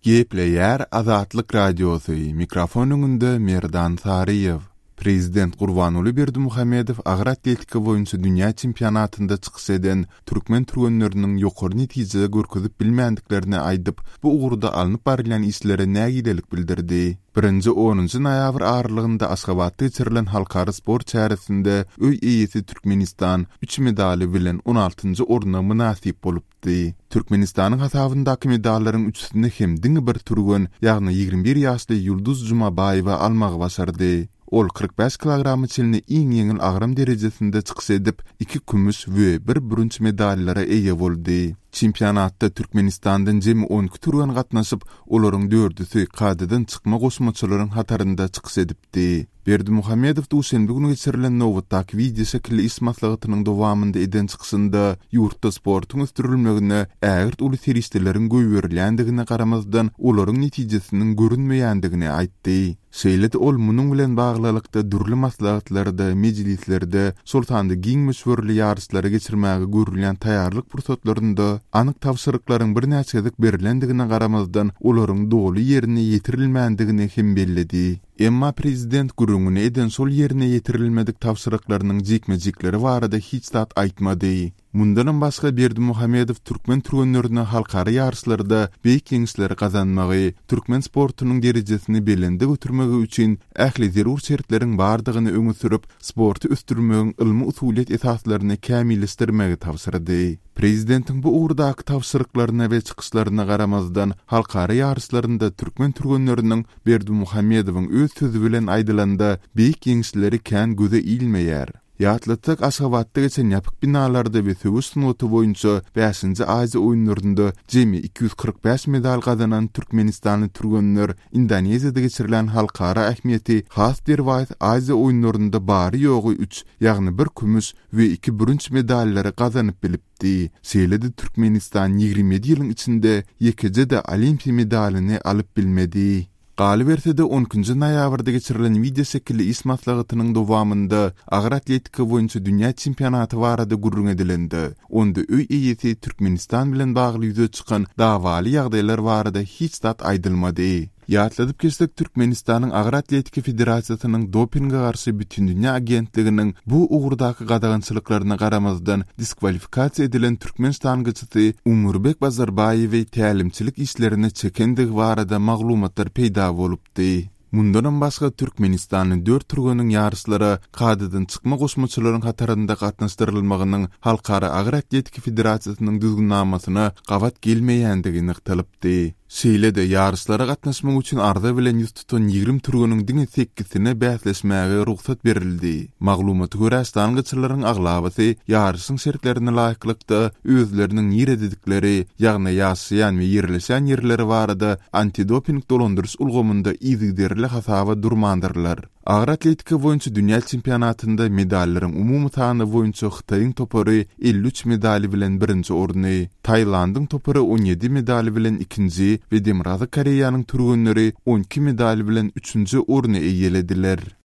Gepleyer Azatlyk Radiosu mikrofonunda Merdan Sariyev. Prezident Gurbanuly Berdimuhammedow agyr atletika boýunça dünýä çempionatynda çykyş eden türkmen türgenleriniň ýokary netije görkezip bilmänliklerini aýdyp, bu ugrda alınıp barylan işlere nägidelik bildirdi. 1-10 noýabr aralygynda Aşgabatda geçirilen halkara spor çäresinde öý eýesi Türkmenistan 3 medali bilen 16-njy oruna münasip bolupdy. Türkmenistanyň hasabyndaky medallaryň üçsini hem diňe bir türgen, ýagny 21 ýaşly Ýulduz Jumabaýewa almagy başardy. Ol 45 kilogramy çelini iň ýeňil agram derejesinde çykyş edip 2 kümüş we 1 brünç medallara eýe boldy. Çempionatda Türkmenistandan jemi 10 türgen gatnaşyp, olaryň 4-üsi kadadan çykma goşmaçylaryň hatarynda çykyş edipdi. Berdimuhammedow duşenbe güni geçirilen Nowotdak video şekilli ismatlagynyň dowamında eden çykysynda ýurtda sportuň östürilmegine ägirt uly serişdeleriň göýberiländigine garamazdan olaryň netijesiniň görünmeýändigini aýtdy. Şeýle ol munyň bilen baglylykda dürli maslahatlarda, mejlislerde, sultanda giň meşhurly ýarışlary geçirmäge görülen taýýarlyk pursatlarynda anyk tawşyryklaryň bir näçedik berilendigine garamazdan olaryň dogly ýerine ýetirilmändigini hem belledi. Emma prezident gurrungyny eden sol ýerine ýetirilmedik tawşyryklarynyň jekmejekleri barada hiç zat aýtmady. Mundan başga Berdimuhammedow türkmen türgenlerini halkara ýarışlarda beýik ýeňişleri gazanmagy, türkmen sportunyň derejesini belende götürmegi üçin ähli zerur şertleriň bardygyny öňe sürüp, sporty östürmegiň ilmi usuliýet esaslaryny kämilleşdirmegi tawsyrdy. Prezidentiň bu ugrdaky tawşyryklaryna we çykyşlaryna garamazdan halkara ýarışlarynda türkmen türgenleriniň Berdimuhammedowyň öz sözü bilen aýdylanda beýik ýeňişleri kän göze ilmeýär. Ýatlatsak Aşgabatda geçen ýapyk binalarda we söwüş sunuty boýunça 5-nji Aziýa oýunlarynda jemi 245 medal gazanan Türkmenistanly türgenler Indoneziýada geçirilen halkara ähmiýeti has derwayt Aziýa oýunlarynda bary ýogy 3, ýagny 1 kümüş we 2 brünç medallary gazanyp bilipdi. Şeýle-de Türkmenistan 27 ýylyň içinde ýekejede olimpiýa medalyny alyp bilmedi. Galip etse de 10-njy noýabrda geçirilen video şekilli ismatlagynyň dowamında agyr atletika boýunça dünýä çempionaty barada gurrun edilendi. Onda öý eýesi Türkmenistan bilen bagly ýüze çykan dawaly ýagdaýlar barada hiç zat aýdylmady. Ýatladyp geçsek Türkmenistanyň Agyr Atletika Federatsiýasynyň dopinga garşy bütün dünýä agentliginiň bu ugrdaky gadagançylyklaryna garamazdan diskvalifikasiýa edilen Türkmenistan gyçysy Umurbek Bazarbaýew tälimçilik işlerine çekendigi barada maglumatlar peýda bolupdy. Mundan başga Türkmenistanyň 4 türgeniň ýarışlara kadadan çykma goşmaçylaryň hatarynda gatnaşdyrylmagynyň halkara Agyr Atletika Federatsiýasynyň düzgünlamasyna gawat gelmeýändigini ykdylypdy. Şeýle-de ýarışlara gatnaşmak üçin arda bilen ýüz tutan 20 türgeniň diňe 8-sine bäsleşmäge ruhsat berildi. Maglumaty görä stangyçylaryň aglabasy ýarışyň şertlerine laýyklykda özleriniň ýeredikleri, ýagny ýaşaýan we ýerleşen ýerleri barada antidoping dolandyrys ulgamynda izigderli hasaba durmandyrlar. Agyr atletika boýunça dünýä çempionatynda medallaryň umumy sany boýunça Hytaýyň topary 53 medali bilen 1-nji orny, Taýlandyň topary 17 medali bilen 2-nji we Demirazy Koreýanyň türgenleri 12 medali bilen 3-nji orny eýelediler.